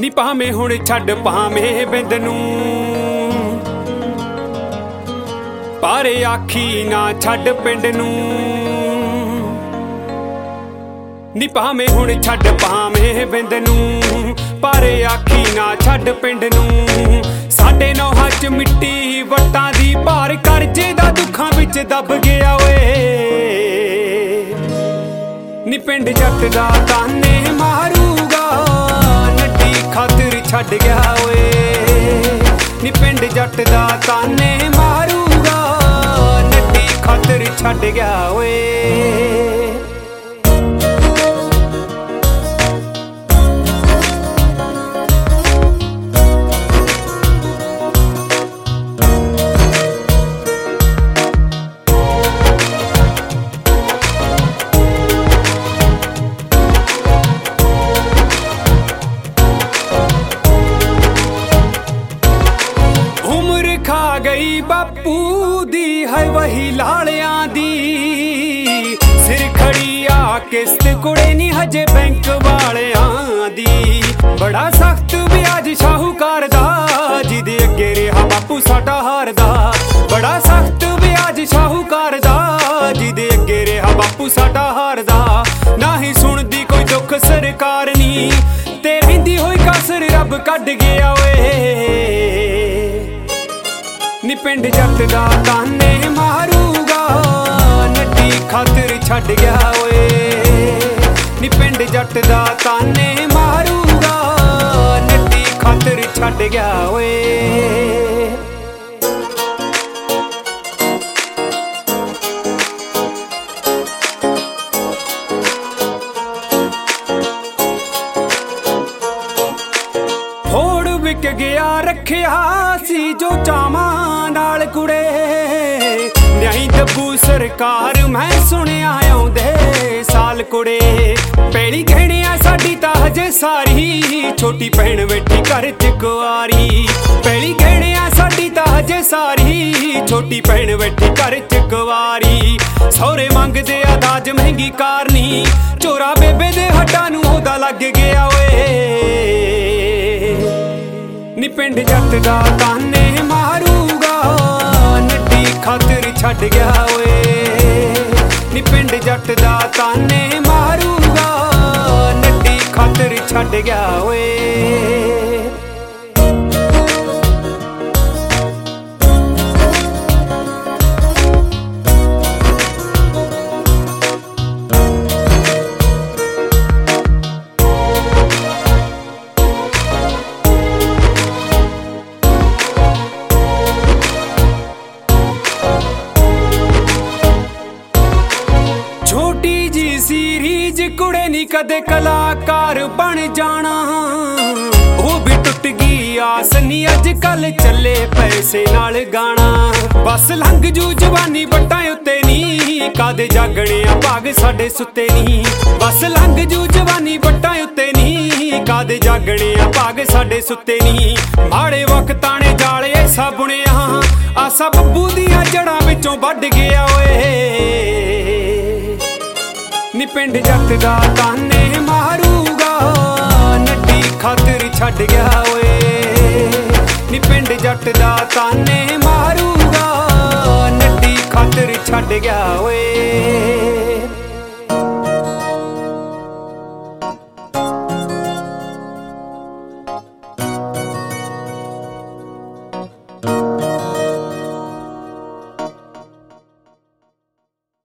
ਨੀ ਭਾਵੇਂ ਹੁਣ ਛੱਡ ਭਾਵੇਂ ਬਿੰਦ ਨੂੰ, ਪਰ ਆਖੀ ਨਾ ਛੱਡ ਪਿੰਡ ਨੂੰ। ਨੀ ਭਾਵੇਂ ਹੁਣ ਛੱਡ ਭਾਵੇਂ ਬਿੰਦ ਨੂੰ, ਪਰ ਆਖੀ ਨਾ ਛੱਡ ਪਿੰਡ ਨੂੰ। ਸਾਡੇ ਨੌਹਾਂ ਚ ਮਿੱਟੀ ਵੱਟਾਂ ਦੀ ਭਾਰ ਕਰਜ਼ੇ ਦਾ ਦੁੱਖਾਂ ਵਿੱਚ ਦੱਬ ਗਿਆ ਓਏ। ਨੀ ਪਿੰਡ ਜੱਟ ਦਾ ਤਾਨੇ ਮਾਰੂਗਾ, ਨੱਡੀ ਖਾਤਰ ਛੱਡ ਗਿਆ ਓਏ। ਨੀ ਪਿੰਡ ਜੱਟ ਦਾ ਤਾਨੇ ਮਾਰੂਗਾ, ਨੱਡੀ ਖਾਤਰ ਛੱਡ ਗਿਆ ਓਏ। ਖਾ ਗਈ ਬਾਪੂ ਦੀ ਹੈ ਵਹੀ ਲਾਲਿਆਂ ਦੀ, ਸਿਰ ਖੜੀ ਆ ਕਿਸ਼ਤ ਕੁੜੇ ਨੀ ਹਜੇ ਬੈਂਕ ਵਾਲਿਆਂ ਦੀ। ਬੜਾ ਸਖਤ ਵਿਆਜ ਸ਼ਾਹੂਕਾਰ ਦਾ, ਜਿਹਦੇ ਅੱਗੇ ਰਿਹਾ ਬਾਪੂ ਸਾਡਾ ਹਾਰਦਾ। ਬੜਾ ਸਖਤ ਵਿਆਜ ਸ਼ਾਹੂਕਾਰ ਦਾ, ਜਿਹਦੇ ਅੱਗੇ ਰਿਹਾ ਬਾਪੂ ਸਾਡਾ ਹਾਰਦਾ। ਨਾ ਹੀ ਸੁਣਦੀ ਕੋਈ ਦੁੱਖ ਸਰਕਾਰ ਨੀ, ਤੇ ਰਹਿੰਦੀ ਹੋਈ ਕਸਰ ਰੱਬ ਕੱਢ ਗਿਆ ਓਏ। ਨੀ ਪਿੰਡ ਜੱਟ ਦਾ ਤਾਨੇ ਮਾਰੂਗਾ, ਨੱਡੀ ਖਾਤਰ ਛੱਡ ਗਿਆ ਓਏ। ਨੀ ਪਿੰਡ ਜੱਟ ਦਾ ਤਾਨੇ ਮਾਰੂਗਾ, ਨੱਡੀ ਖਾਤਰ ਛੱਡ ਗਿਆ ਓਏ। ਹੋੜ ਵਿਕ ਗਿਆ ਰੱਖਿਆ ਸੀ ਜੋ ਚਾਵਾਂ ਨਾਲ ਕੁੜੇ, ਨਿਆਈ ਦੱਬੂ ਸਰਕਾਰ ਮੈਂ ਸੁਣਿਆ ਆਉਂਦੇ ਸਾਲ ਕੁੜੇ। ਪੈਲੀ ਗਹਿਣਿਆ ਸਾਡੀ ਤਾਂ ਹਜੇ ਸਾਰੀ, ਛੋਟੀ ਭੈਣ ਬੈਠੀ ਘਰ ਚ ਕੁਆਰੀ। ਪੈਲੀ ਗਹਿਣਿਆ ਸਾਡੀ ਤਾਂ ਹਜੇ ਸਾਰੀ, ਛੋਟੀ ਭੈਣ ਬੈਠੀ ਘਰ ਚ ਕੁਆਰੀ। ਸਹੁਰੇ ਮੰਗਦੇ ਆ ਦਾਜ ਮਹਿੰਗੀ ਕਾਰਨੀ, ਚੋਰਾ ਬੇਬੇ ਦੇ ਹੱਡਾਂ ਨੂੰ ਉਹਦਾ ਲੱਗ ਗਿਆ ਓਏ। ਨੀ ਪਿੰਡ ਜੱਟ ਦਾ ਤਾਨੇ ਮਾਰੂਗਾ, ਨੱਡੀ ਖਾਤਰ ਛੱਡ ਗਿਆ ਓਏ। ਨੀ ਪਿੰਡ ਜੱਟ ਦਾ ਤਾਨੇ ਮਾਰੂਗਾ, ਨੱਡੀ ਖਾਤਰ ਛੱਡ ਗਿਆ ਓਏ। ਛੋਟੀ ਜੀ ਸੀਰੀਜ ਕੁੜੇ ਨੀ ਕਦੇ ਕਲਾਕਾਰ ਬਣ ਜਾਣਾ, ਉਹ ਵੀ ਟੁੱਟ ਗਈ ਆਸ ਨੀ ਅੱਜ ਕੱਲ ਚੱਲੇ ਪੈਸੇ ਨਾਲ ਗਾਣਾ। ਬਸ ਲੰਘ ਜੂ ਜਵਾਨੀ ਵੱਟਾਂ ਉੱਤੇ ਨੀ, ਕਾਦੇ ਜਾਗਣੇ ਆ ਭਾਗ ਸਾਡੇ ਸੁੱਤੇ ਨੀ। ਬਸ ਲੰਘ ਜੂ ਜਵਾਨੀ ਵੱਟਾਂ ਉੱਤੇ ਨੀ, ਕਾਦੇ ਜਾਗਣੇ ਆ ਭਾਗ ਸਾਡੇ ਸੁੱਤੇ ਨੀ। ਮਾੜੇ ਵਕਤਾਂ ਨੇ ਜਾਲੇ ਐਸਾ ਬੁਣਿਆ, ਆਸਾ ਬੱਬੂ ਦੀਆਂ ਜੜਾਂ ਵਿੱਚੋਂ ਵੱਢ ਗਿਆ ਓਏ। ਨੀ ਪਿੰਡ ਜੱਟ ਦਾ ਤਾਨੇ ਮਾਰੂਗਾ, ਨੱਡੀ ਖਾਤਰ ਛੱਡ ਗਿਆ ਓਏ। ਨੀ ਪਿੰਡ ਜੱਟ ਦਾ ਤਾਨੇ ਮਾਰੂਗਾ, ਨੱਡੀ ਖਾਤਰ ਛੱਡ ਗਿਆ ਓਏ।